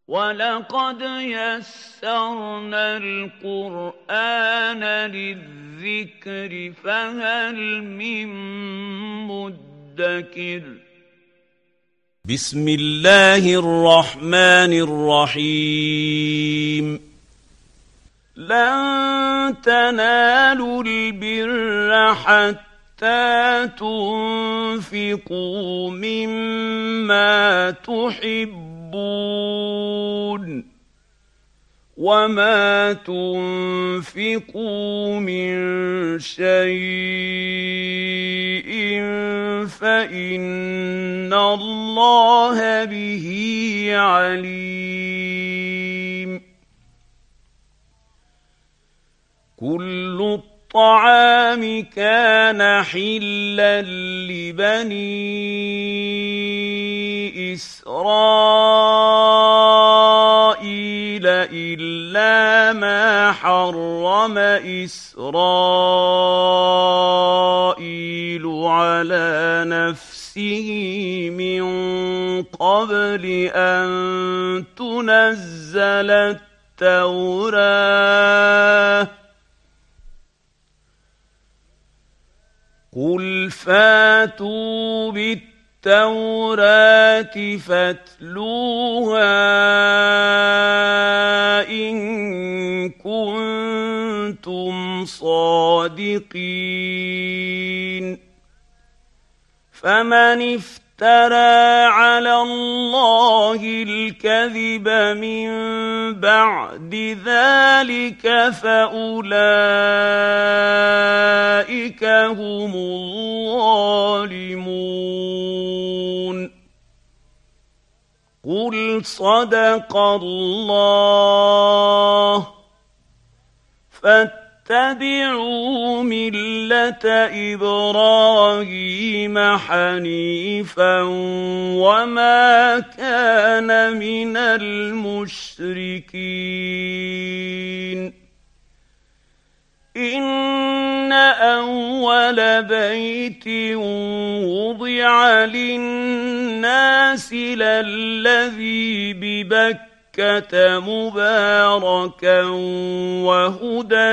وَلَقَدْ يَسَّرْنَا الْقُرْآنَ لِلذِّكْرِ فَهَلْ مِن مُّدَّكِرٍ بسم الله الرحمن الرحيم لن تنالوا البر حتى تنفقوا مما تحبون وما تنفقوا من شيء فإن الله به عليم كل الطعام كان حلا لبني إسرائيل إلا ما حرم إسرائيل على نفسه من قبل أن تنزل التوراة قل فاتوا بالتوراة فاتلوها إن كنتم صادقين فمن افترى على الله الكذب من بعد ذلك فأولئك هم الظالمون قل صدق الله فاتبعوا ملة إبراهيم حنيفا وما كان من المشركين إن أول بيت وضع للناس للذي ببكة مباركا وهدى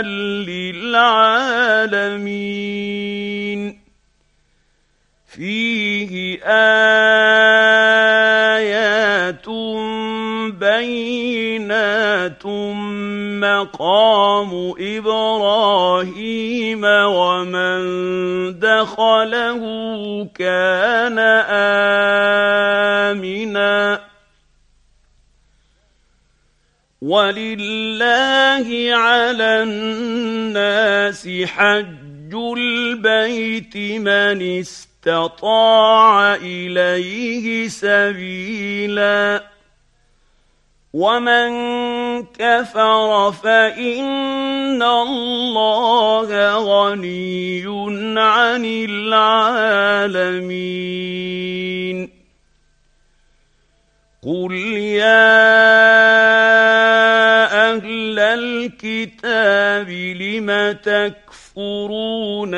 للعالمين فيه آيات بينات مقام إبراهيم ومن دخله كان آمنا ولله على الناس حج البيت من استطاع إليه سبيلا ومن كفر فإن الله غني عن العالمين قل يا أهل الكتاب لم تكفرون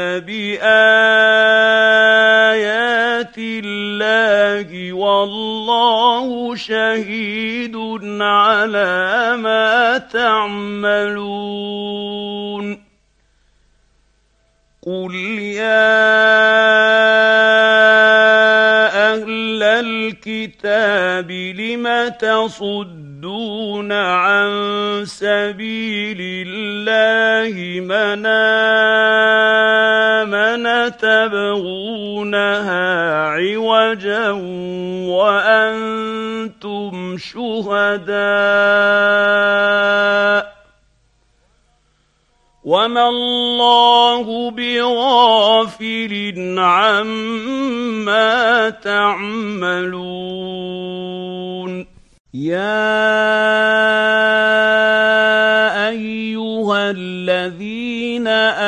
بآيات الله والله شهيد على ما تعملون قل يا أهل الكتاب لم تصدون عن سبيل الله من آمن تبغونها عوجا وأنتم شهداء وما الله بغافل عما تعملون يا أيها الذين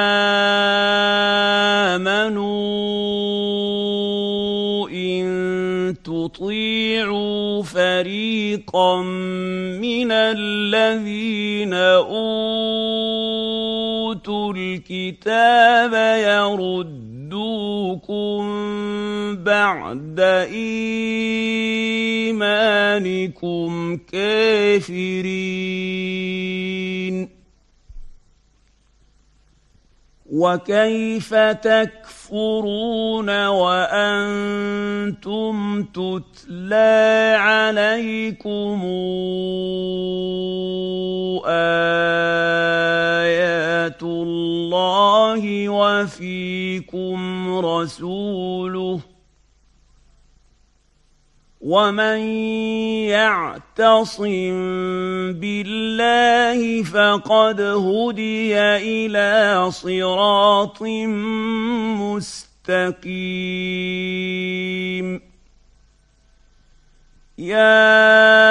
آمنوا إن تطيعوا فريقا من الذين أوتوا الكتاب يردون يردوكم بعد إيمانكم كافرين. وكيف تكفرون وأنتم تتلى عليكم آيات الله وفيكم رسوله ومن يعتصم بالله فقد هدي إلى صراط مستقيم. يا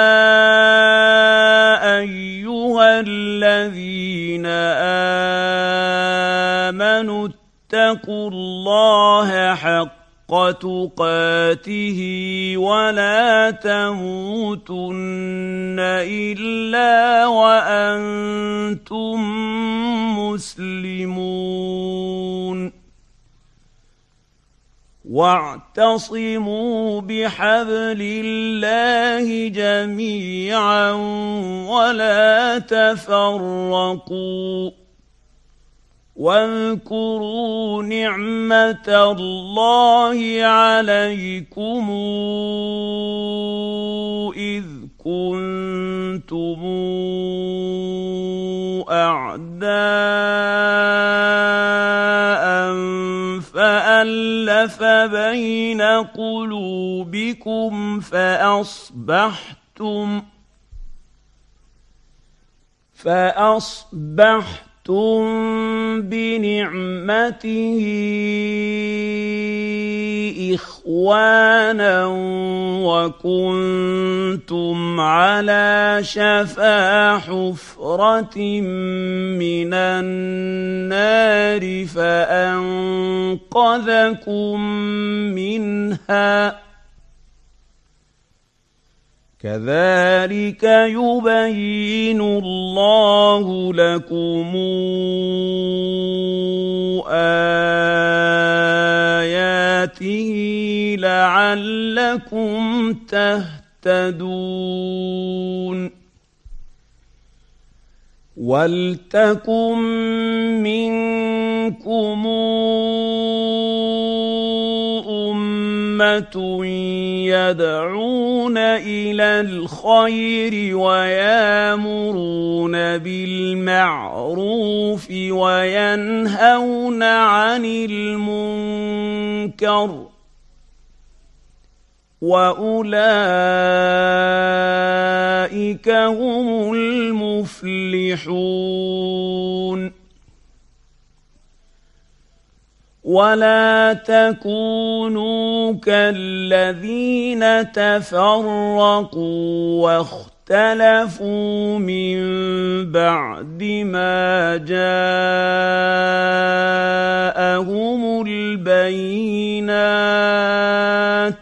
أيها الذين آمنوا اتقوا الله حق تقاته ولا تموتن إلا وأنتم مسلمون. واعتصموا بحبل الله جميعا ولا تفرقوا. واذكروا نعمة الله عليكم إذ كنتم أعداء فألف بين قلوبكم فأصبحتم بنعمته إخوانا وكنتم على شفا حفرة من النار فأنقذكم منها. كذلك يبين الله لكم آياته لعلكم تهتدون. ولتكن منكم أمة يدعون إلى الخير ويأمرون بالمعروف وينهون عن المنكر وأولئك هم المفلحون. ولا تكونوا كالذين تفرقوا واختلفوا من بعد ما جاءهم البينات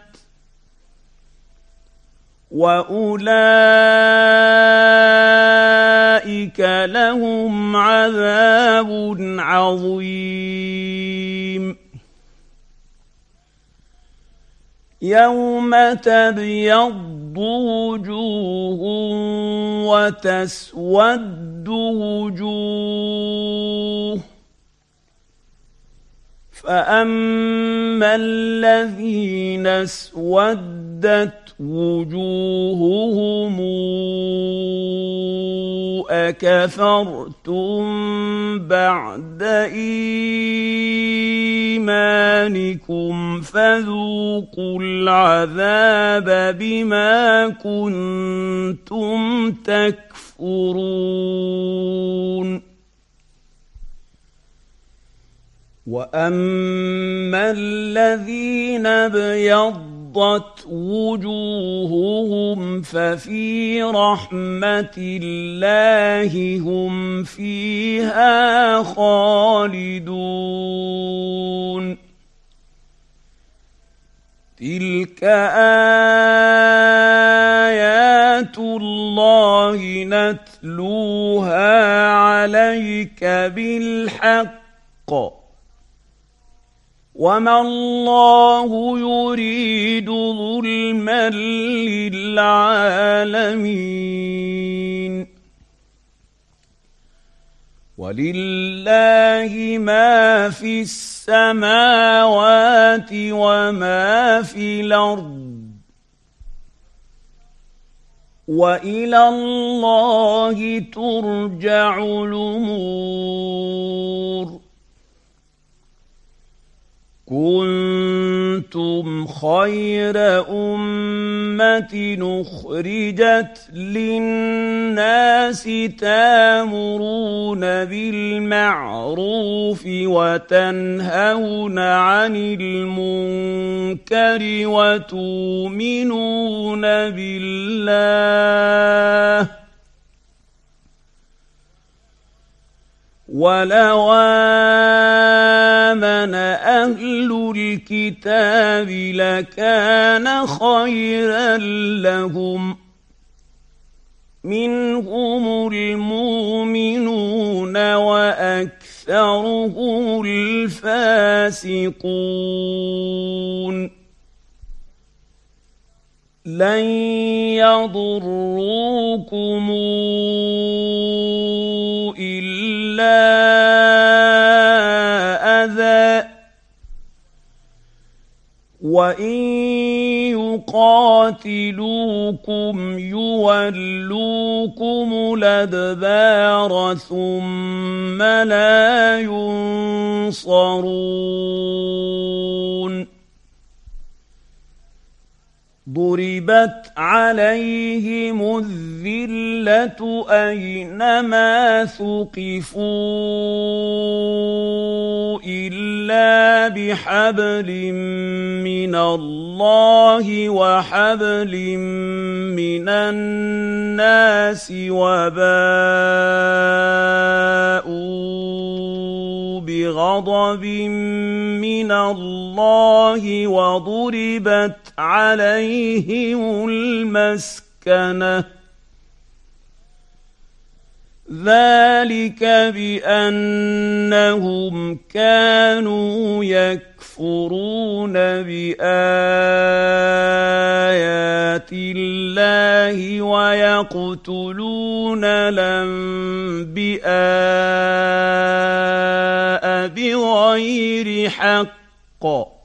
وأولئك لهم عذاب عظيم. يوم تبيض وجوه وتسود وجوه فأما الذين اسودت وجوههم أكفرتم بعد إيمانكم فذوقوا العذاب بما كنتم تكفرون. وأما الذين ابيضت وجوههم ففي رحمة الله هم فيها خالدون. تلك آيات الله نتلوها عليك بالحق وما الله يريد ظلما للعالمين ولله ما في السماوات وما في الأرض وإلى الله ترجع الأمور كنتم خير أمة أخرجت للناس تأمرون بالمعروف وتنهون عن المنكر وتؤمنون بالله ولو آمن أهل الكتاب لكان خيرا لهم منهم المؤمنون وأكثرهم الفاسقون لن يضروكم إلا أذى وإن يقاتلوكم يولوكم الأدبار ثم لا ينصرون ضربت عليهم الذلة أينما ثقفوا إلا بحبل من الله وحبل من الناس وباءوا بغضب من الله وضربت عليهم المسكنة ذلك بأنهم كانوا يكفرون بآيات الله ويقتلون الأنبياء بغير حق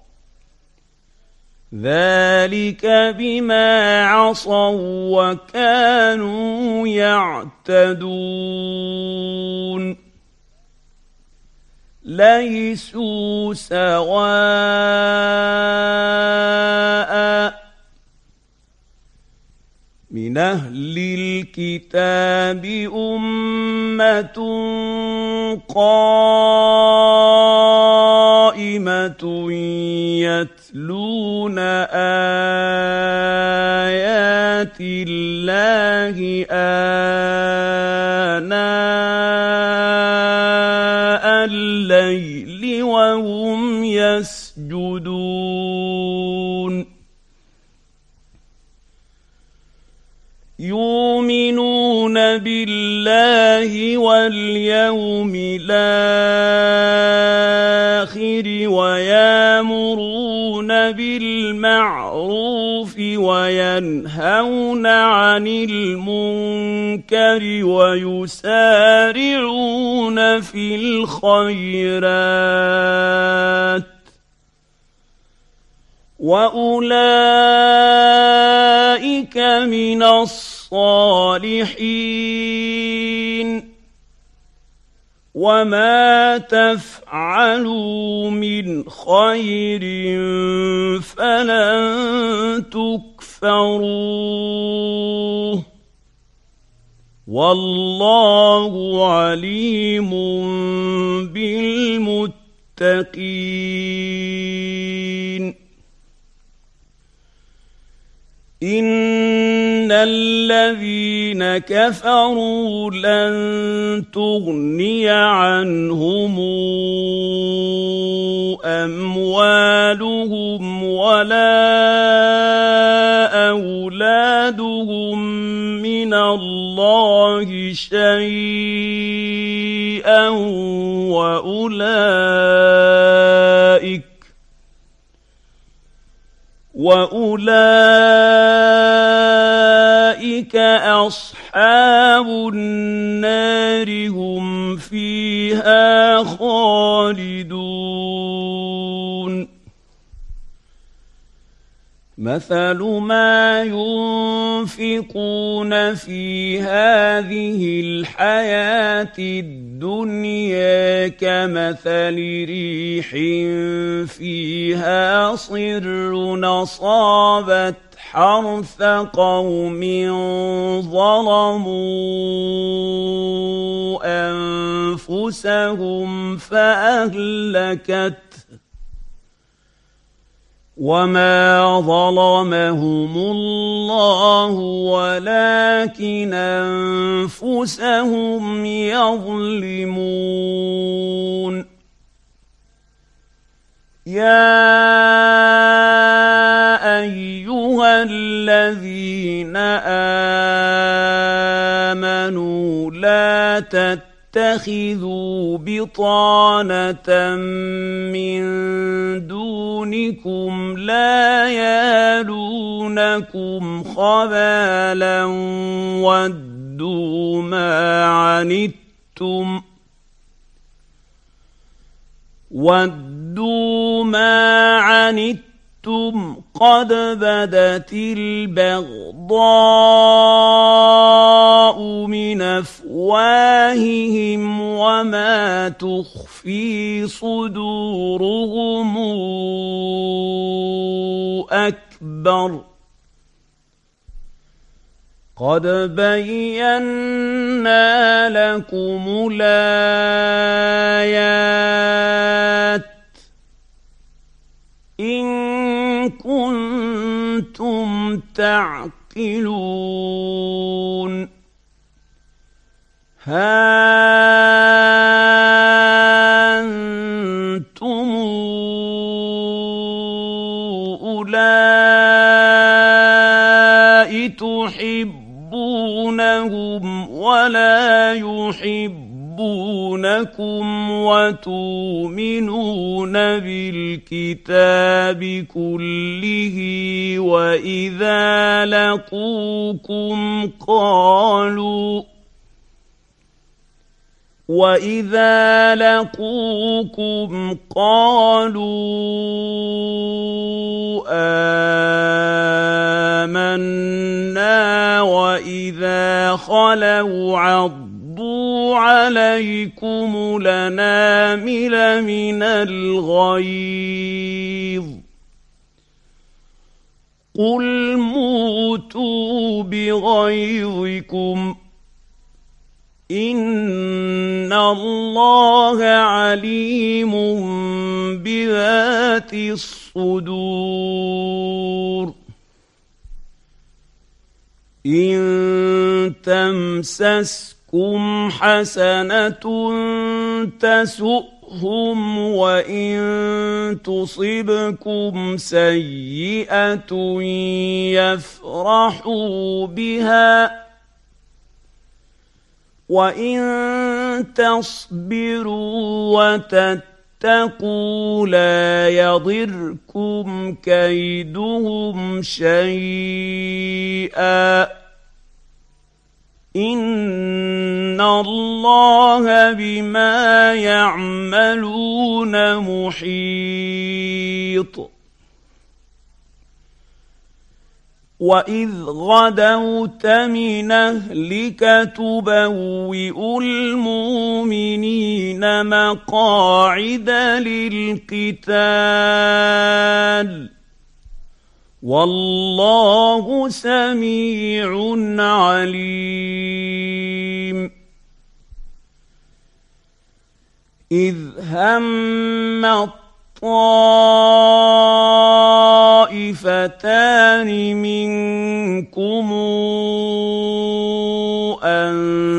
ذلك بما عصوا وكانوا يعتدون ليسوا سواء من أهل الكتاب أمة قائمة يتلون آيات الله آناء الليل وهم يسجدون يؤمنون بالله واليوم الآخر ويأمرون بالمعروف وينهون عن المنكر ويسارعون في الخيرات وأولئك من الصالحين وما تفعلوا من خير فلن تكفروه والله عليم بالمتقين إن الذين كفروا لن تغني عنهم أموالهم ولا أولادهم من الله شيئا وأولئك أصحاب النار هم فيها خالدون مثل ما ينفقون في هذه الحياة الدنيا كمثل ريح فيها صر أصابت حرث قوم ظلموا أنفسهم فأهلكت وما ظلمهم الله ولكن أنفسهم يظلمون يا أيها الذين آمنوا لا تتخذوا بطانة من دونكم لا يالونكم خبالا ودوا ما عنتم قد بدت البغضاء من أفواههم وما تخفي صدورهم أكبر قد بينا لكم الآيات إن كنتم تعقلون ها أنتم أولئك تحبونهم ولا يحبونكم وتؤمنون بالكتاب كله وإذا لقوكم قالوا آمنا وإذا خلوا عضوا عليكم الأنامل من الغيظ قل موتوا بغيظكم إن الله عليم بذات الصدور إن تمسسكم حسنة تسؤهم وإن تصبكم سيئة يفرحوا بها وإن تصبروا وتتقوا لا يضركم كيدهم شيئا إن الله بما يعملون محيط وإذ غدوت من أهلك تبوئ المؤمنين مقاعد للقتال والله سميع عليم إذ هم طائفتان منكم أن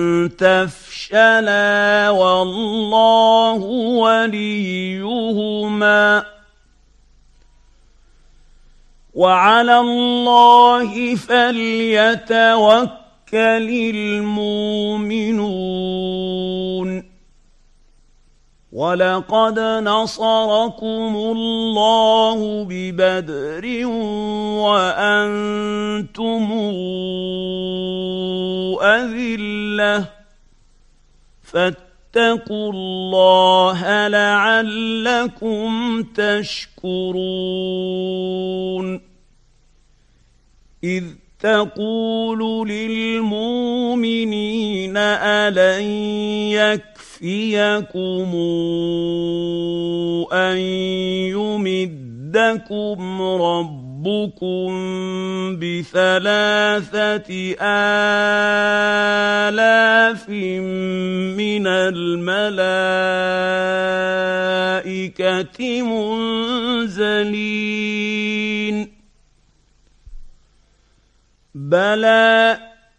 تفشلا والله وليهما وعلى الله فليتوكل المؤمنون وَلَقَدْ نَصَرَكُمُ اللَّهُ بِبَدْرٍ وَأَنتُمْ أَذِلَّةٌ فَاتَّقُوا اللَّهَ لَعَلَّكُمْ تَشْكُرُونَ إِذْ تَقُولُ لِلْمُؤْمِنِينَ أَلَنْ يَكْفِيَكُمْ أَنْ يُمِدَّكُمْ رَبُّكُمْ ب3,000,000 مِّنَ الْمَلَائِكَةِ مُنزَلِينَ بَلَىٰ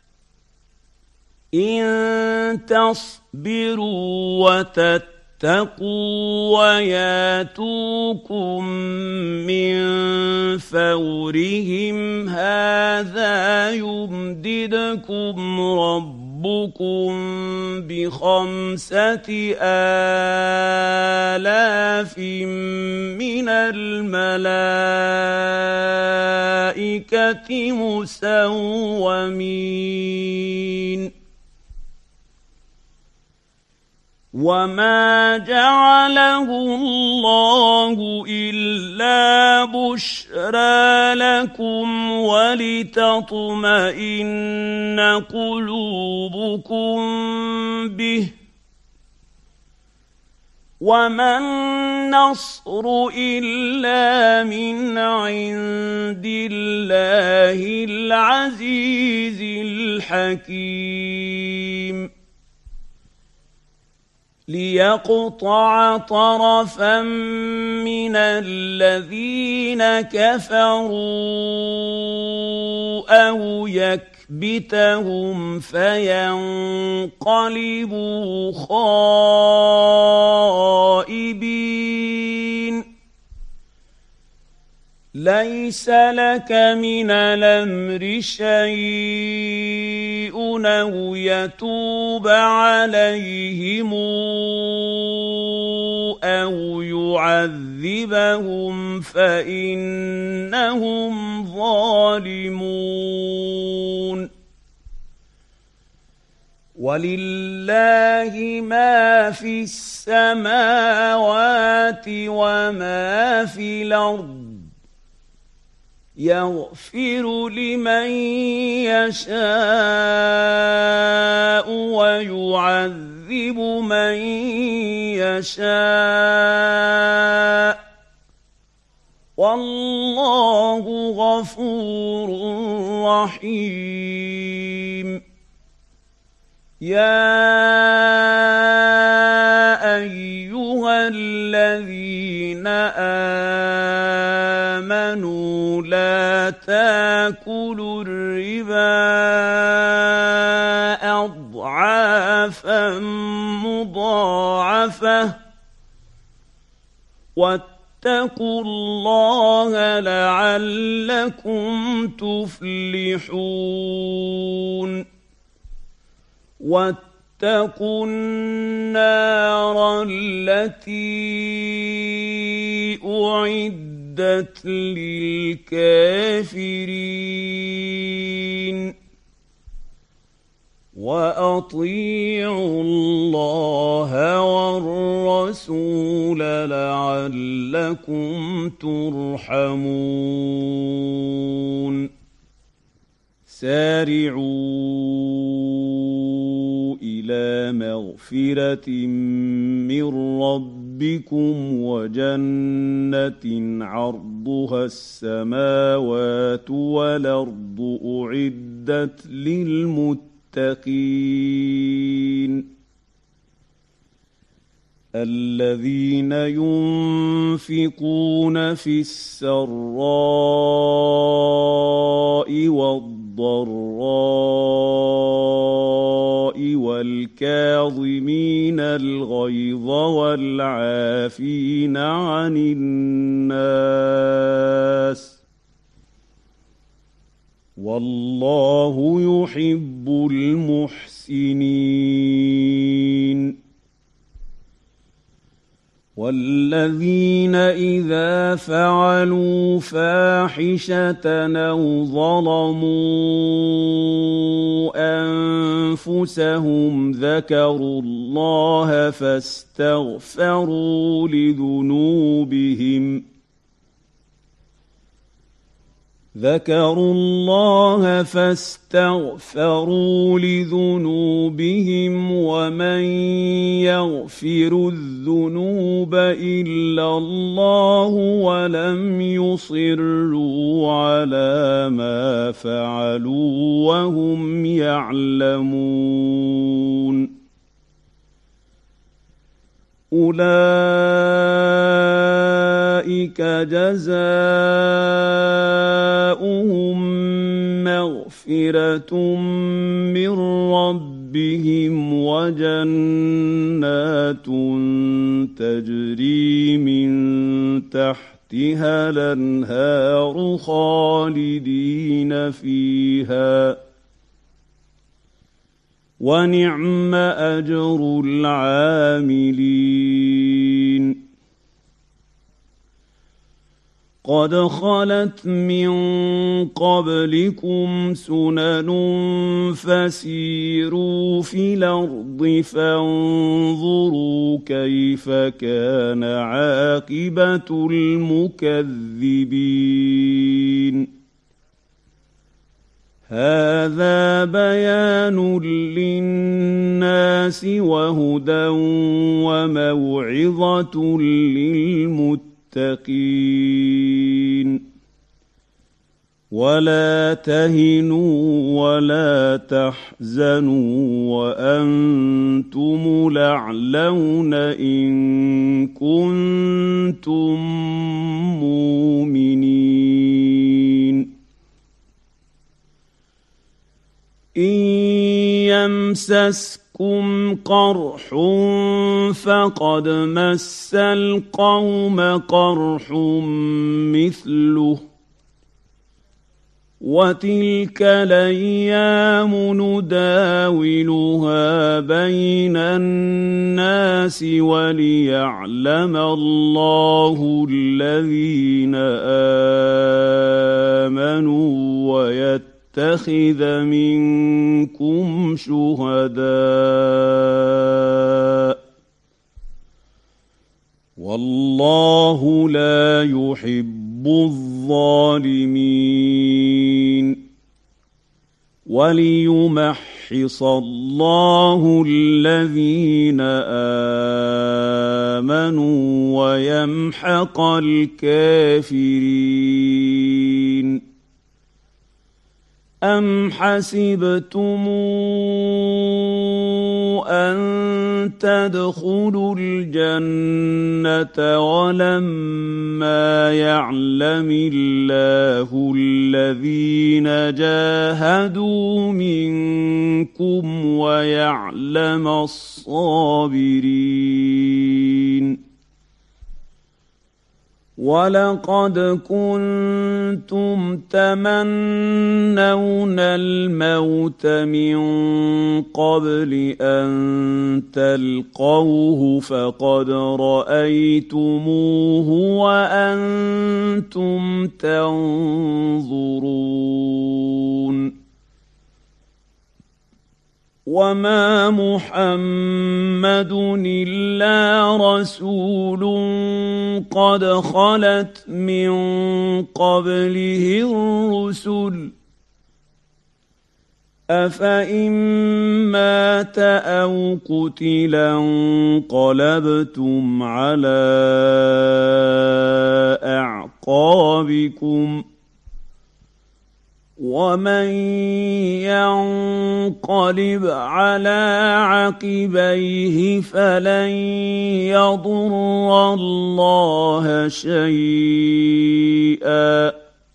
إِن تَصْبِرُوا وَتَتَّقُوا وَيَأْتُوكُم مِّن فَوْرِهِمْ هَٰذَا يُمْدِدْكُمْ رَبُّكُم ب5,000,000 مِّنَ الْمَلَائِكَةِ مُسَوِّمِينَ وَمَا جَعَلَهُ اللَّهُ إِلَّا بُشْرَىٰ لَكُمْ وَلِتَطْمَئِنَّ قُلُوبُكُم بِهِ ۗ وَمَا النَّصْرُ إِلَّا مِنْ عِندِ اللَّهِ الْعَزِيزِ الْحَكِيمِ لِيَقْطَعَ طَرَفًا مِّنَ الَّذِينَ كَفَرُوا أَوْ يَكْبِتَهُمْ فَيَنقَلِبُوا خَائِبِينَ لَيْسَ لَكَ مِنَ الْأَمْرِ شَيْءٌ أَوْ يَتُوبَ عَلَيْهِمْ أَوْ يُعَذِّبَهُمْ فَإِنَّهُمْ ظَالِمُونَ وَلِلَّهِ مَا فِي السَّمَاوَاتِ وَمَا فِي الْأَرْضِ يَغْفِرُ لِمَن يَشَاءُ وَيُعَذِّبُ مَن يَشَاءُ وَاللَّهُ غَفُورٌ رَّحِيمٌ يَا أَيُّهَا الَّذِينَ آمَنُوا لَا تَأْكُلُوا الرِّبَا أَضْعَافًا مُّضَاعَفَةً وَاتَّقُوا اللَّهَ لَعَلَّكُمْ تُفْلِحُونَ وَاتَّقُوا النَّارَ الَّتِي أُعِدَّتْ لِلْكَافِرِينَ وَأَطِيعُوا اللَّهَ وَالرَّسُولَ لَعَلَّكُمْ تُرْحَمُونَ سَارِعُوا إِلَىٰ مَغْفِرَةٍ مِّن رَّبِّكُمْ وَجَنَّةٍ عَرْضُهَا السَّمَاوَاتُ وَالْأَرْضُ أُعِدَّتْ لِلْمُتَّقِينَ الَّذِينَ يُنفِقُونَ فِي السَّرَّاءِ وَالضَّرَّاءِ وَالْكَاظِمِينَ الْغَيْظَ وَالْعَافِينَ عَنِ النَّاسِ وَاللَّهُ يُحِبُّ الْمُحْسِنِينَ والذين إذا فعلوا فاحشة أو ظلموا أنفسهم ذكروا الله فاستغفروا لذنوبهم ومن يغفر الذنوب إلا الله ولم يصروا على ما فعلوا وهم يعلمون أولئك جزاؤهم مغفرة من ربهم وجنات تجري من تحتها الأنهار خالدين فيها ونعم أجر العاملين قد خلت من قبلكم سنن فسيروا في الأرض فانظروا كيف كان عاقبة المكذبين هذا بيان للناس وهدى وموعظة للمتقين ولا تهنوا ولا تحزنوا وأنتم الأعلون إن كنتم مؤمنين إن يمسسكم قرح فقد مس القوم قرح مثله وتلك الأيام نداولها بين الناس وليعلم الله الذين آمنوا ويتخذ منكم شهداء والله لا يحب الظالمين وليمحص الله الذين آمنوا ويمحق الكافرين أم حسبتم أن تدخلوا الجنة ولما يعلم الله الذين جاهدوا منكم ويعلم الصابرين ولقد كنتم تمنون الموت من قبل أن تلقوه فقد رأيتموه وأنتم تنظرون وما محمد إلا رسول قد خلت من قبله الرسل أفإن مات أو قتلا انقلبتم على أعقابكم ومن ينقلب على عقبيه فلن يضر الله شيئا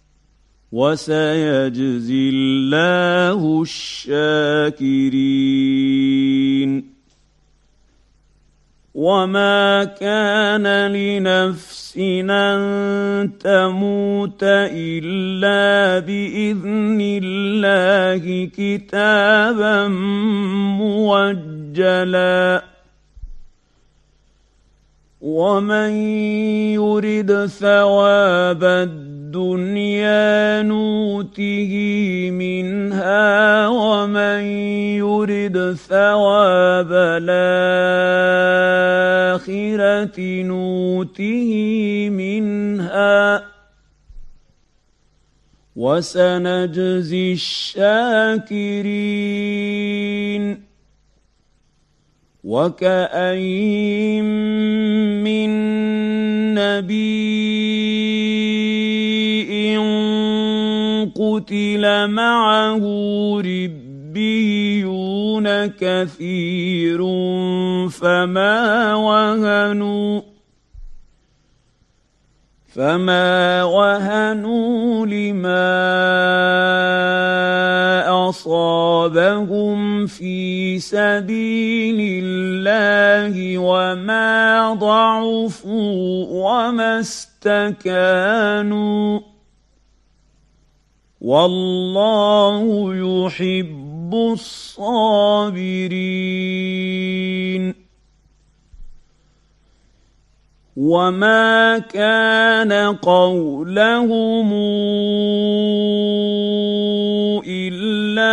وسيجزي الله الشاكرين وما كان لنفس أن تموت إلا بإذن الله كتابا موجلا ومن يرد ثواب الدنيا نوته منها ومن يرد ثواب الآخرة نوته منها وسنجزي الشاكرين. وكأين من نبي قتل معه ربيون كثير فما وهنوا لما أصابهم في سبيل الله وما ضعفوا وما استكانوا والله يحب الصابرين. وما كان قولهم إلا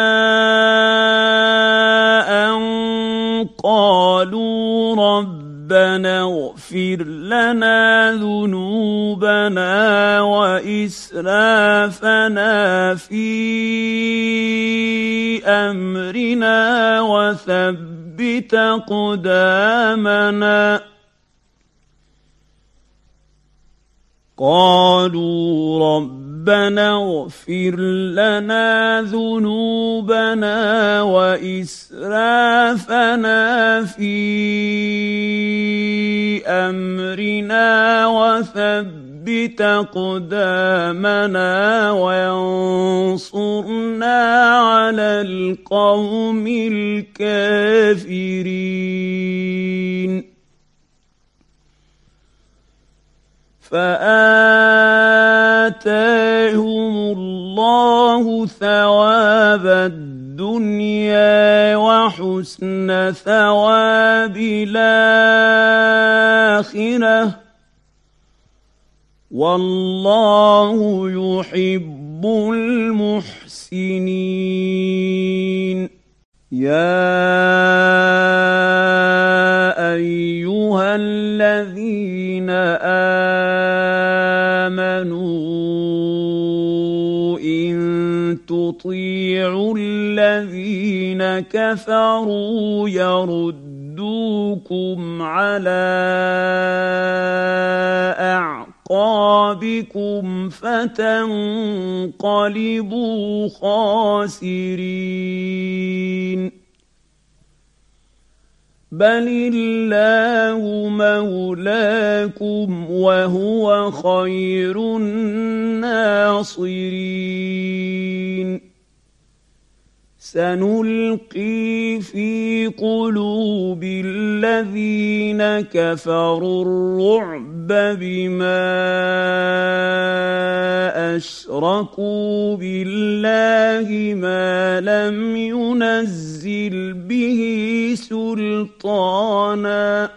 أن قالوا ربنا اغفر لنا ذنوبنا وإسرافنا في أمرنا وثبت أقدامنا. قالوا ربنا اغفر لنا ذنوبنا وإسرافنا في أمرنا وثبت أقدامنا وانصرنا على القوم الكافرين. فآتاهم الله ثواب الدنيا وحسن ثواب الآخرة والله يحب المحسنين. يا أيها الذين آمنوا إن تطيعوا الذين كفروا يردوكم على أعقابكم فتنقلبوا خاسرين. بل الله مولاكم وهو خير الناصرين. سنلقي في قلوب الذين كفروا الرعب بما أشركوا بالله ما لم ينزل به سلطانا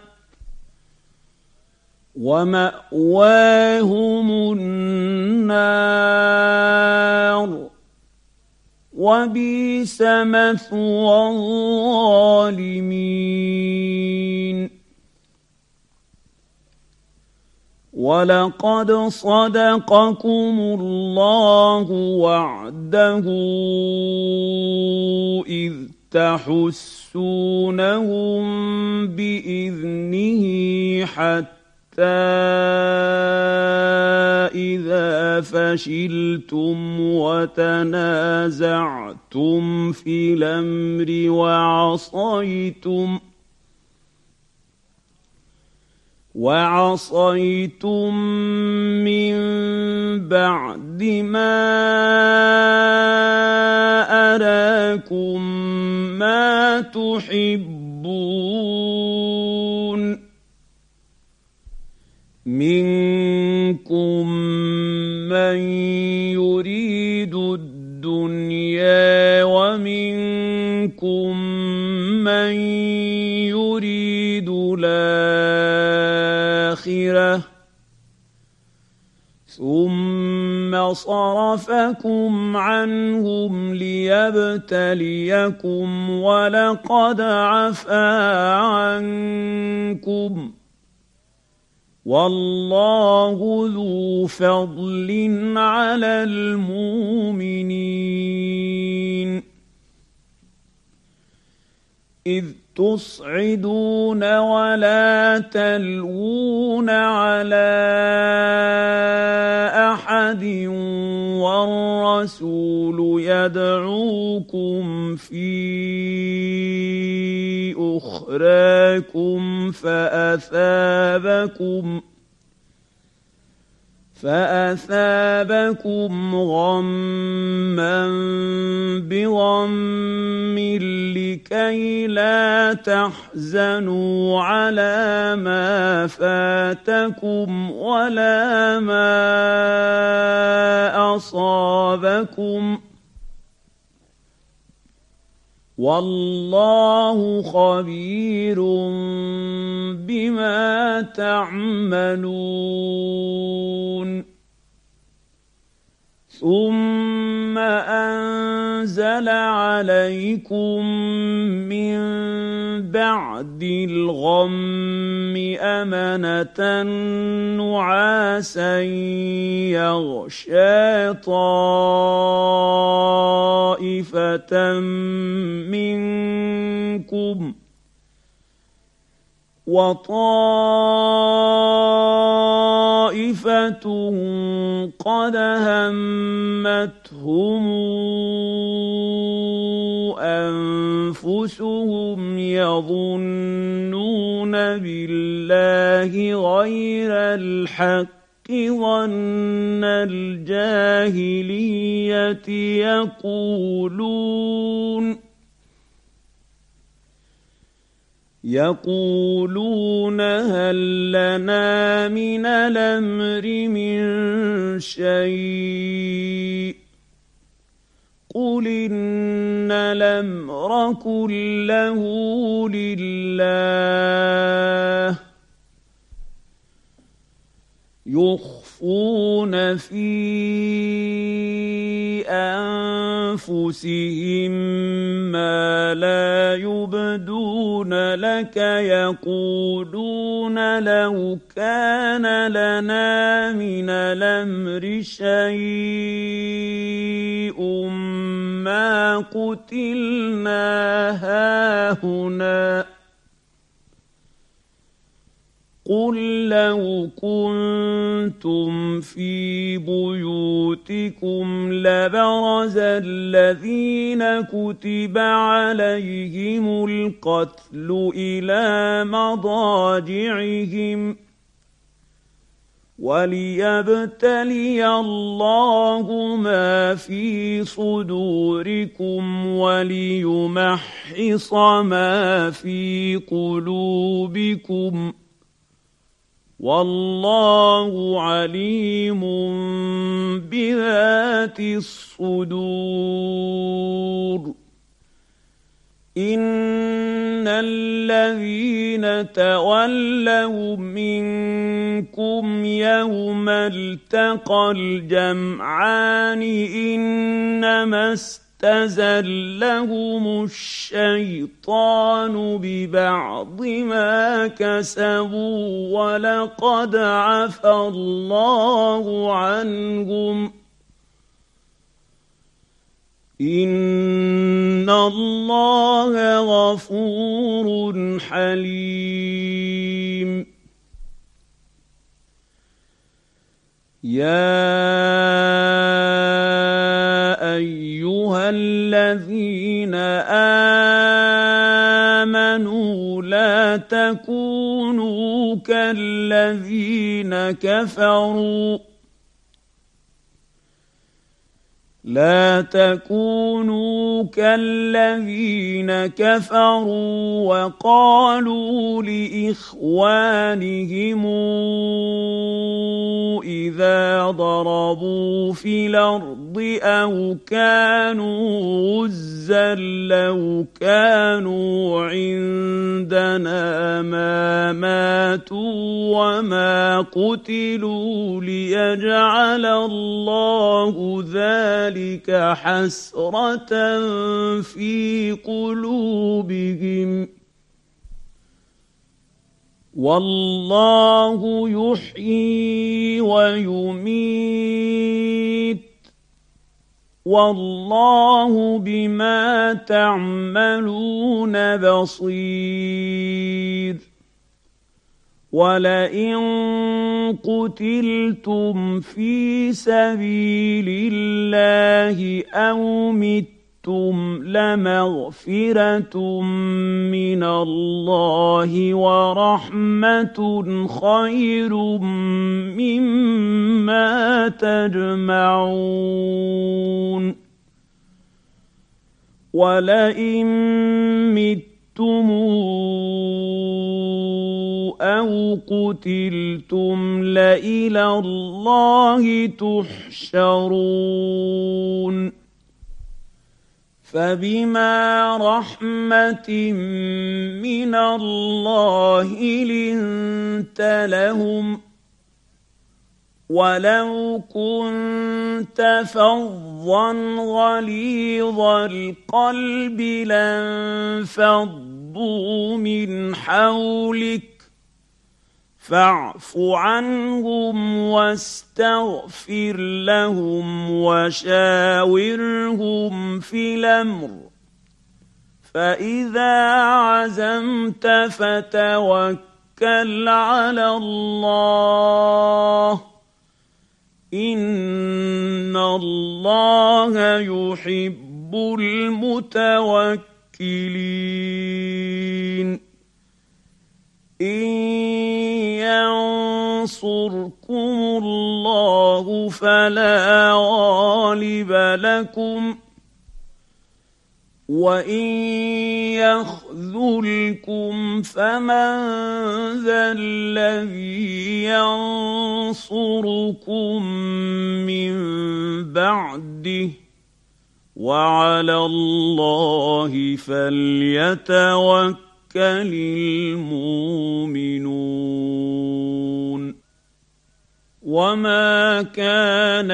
ومأواهم النار وبئس مثوى الظالمين. ولقد صدقكم الله وعده إذ تحسونهم بإذنه حتى إذا فشلتم وتنازعتم في الأمر وعصيتم من بعد ما أراكم ما تحبون منكم من يريد الدنيا ومنكم من يريد الآخرة الآخرة ثم صرفكم عنهم ليبتليكم ولقد عفا عنكم والله ذو فضل على المؤمنين إذ تصعدون ولا تلوون على أحد والرسول يدعوكم في أخراكم فأثابكم غما بغم لكي لا تحزنوا على ما فاتكم ولا ما أصابكم والله خبير بما تعملون ثم أنزل عليكم من بعد الغم أمنة نعاسا يغشى طائفة منكم وطائفة قد همتهم أنفسهم يظنون بالله غير الحق ظن الجاهلية يقولون هل لنا من الأمر من شيء قل إن الأمر كله لله يخفون في أنفسهم ما لا يبدون لك يقولون لو كان لنا من الأمر شيء ما قتلنا هاهنا قل لو كنتم في بيوتكم لبرز الذين كتب عليهم القتل إلى مضاجعهم وليبتلي الله ما في صدوركم وليمحص ما في قلوبكم والله عليم بذات الصدور إن الذين تولوا منكم يوم التقى الجمعان إنما استزلهم الشيطان ببعض ما كسبوا ولقد عفى الله عنهم إن الله غفور حليم يا أيها الذين آمنوا لا تكونوا كالذين لا تكونوا كالذين كفروا وقالوا لإخوانهم إذا ضربوا في الأرض أو كانوا غزا لو كانوا عندنا ما ماتوا وما قتلوا ليجعل الله ذلك حسرة في قلوبهم والله يحيي ويميت والله بما تعملون بصير ولئن قتلتم في سبيل الله أو متم لمغفرة من الله ورحمة خير مما تجمعون ولئن متم أو قتلتم لإلى الله تحشرون فبما رحمة من الله لنت لهم ولو كنت فظا غليظ القلب لانفضوا من حولك فاعف عنهم واستغفر لهم وشاورهم في الأمر فإذا عزمت فتوكل على الله إن الله يحب المتوكلين إن ينصركم الله فلا غالب لكم وإن يخذلكم فمن ذا الذي ينصركم من بعده وعلى الله فليتوكل المؤمنون وما كان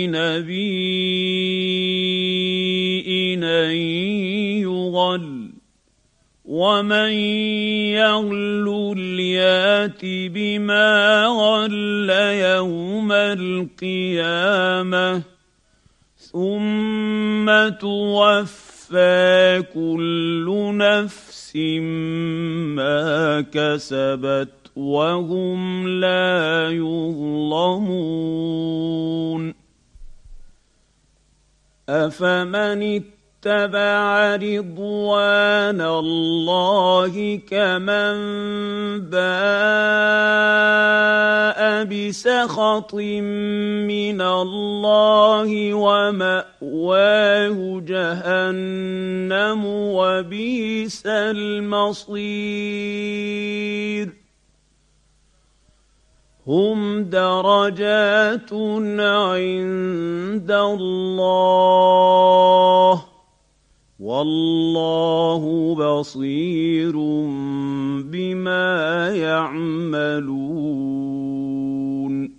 لنبي أن يغل ومن يغل يات بما غل يوم القيامة ثم توفى كل نفس ما كسبت وهم لا يظلمون أفمن اتبع رضوان الله كمن باء بسخط من الله ومأواه جهنم وبئس المصير هم درجات عند الله والله بصير بما يعملون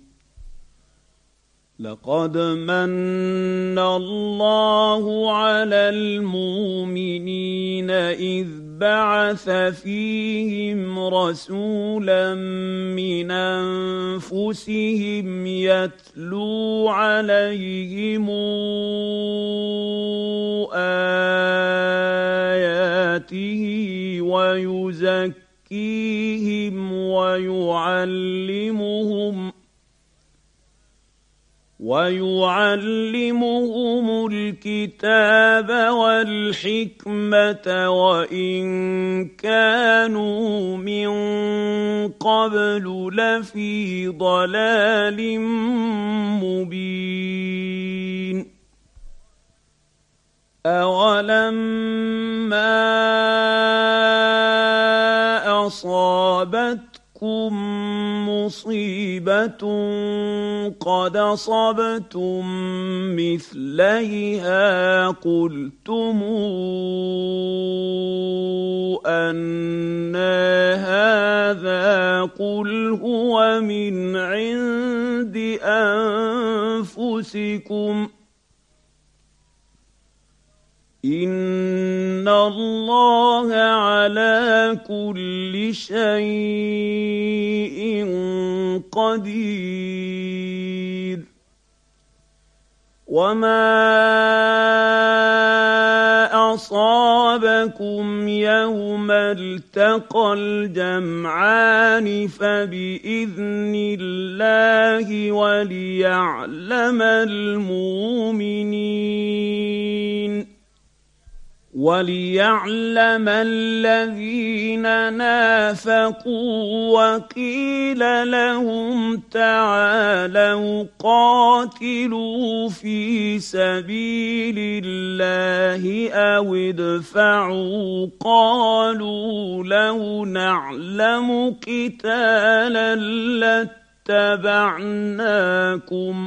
لقد من الله على المؤمنين إذ بعث فيهم رسولا من أنفسهم يتلو عليهم آياته ويعلمهم الكتاب والحكمة وإن كانوا من قبل لفي ضلال مبين أولما أصابتكم مصيبة قد أصبتم مثليها قلتم أنى هذا قل هو من عند أنفسكم إن الله على كل شيء قدير وما أصابكم يوم التقى الجمعان فبإذن الله وليعلم الذين نافقوا وقيل لهم تعالوا قاتلوا في سبيل الله أو ادفعوا قالوا لو نعلم قتالا لاتبعناكم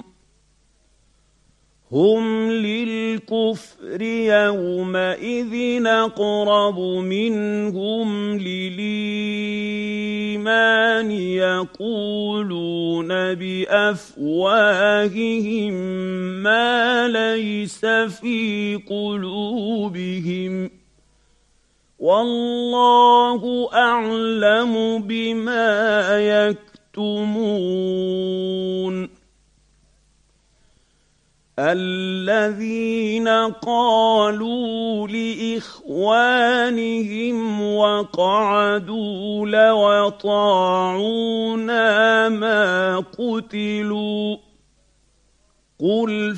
هم للكفر يومئذ أقرب منهم للإيمان يقولون بأفواههم ما ليس في قلوبهم والله أعلم بما يكتمون الذين قالوا لإخوانهم وقعدوا لو أطاعونا ما قتلوا قل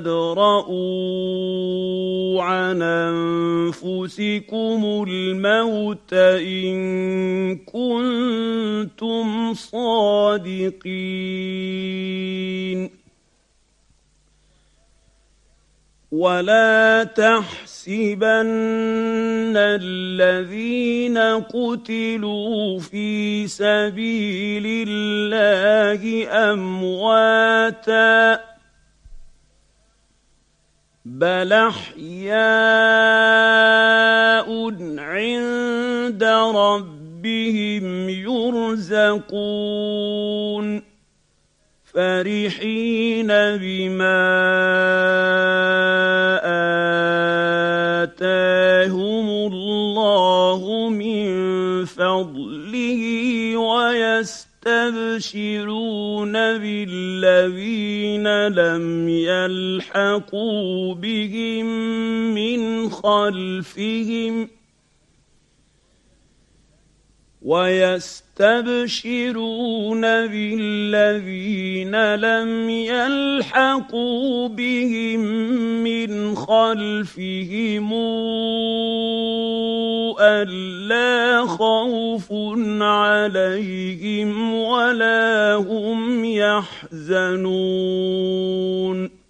فادرءوا عن أنفسكم الموت إن كنتم صادقين ولا تحسبن الذين قتلوا في سبيل الله أمواتا بل أحياء عند ربهم يرزقون فرحين بما آتاهم الله من فضله ويستبشرون بالذين لم يلحقوا بهم من خلفهم ألا خوف عليهم ولا هم يحزنون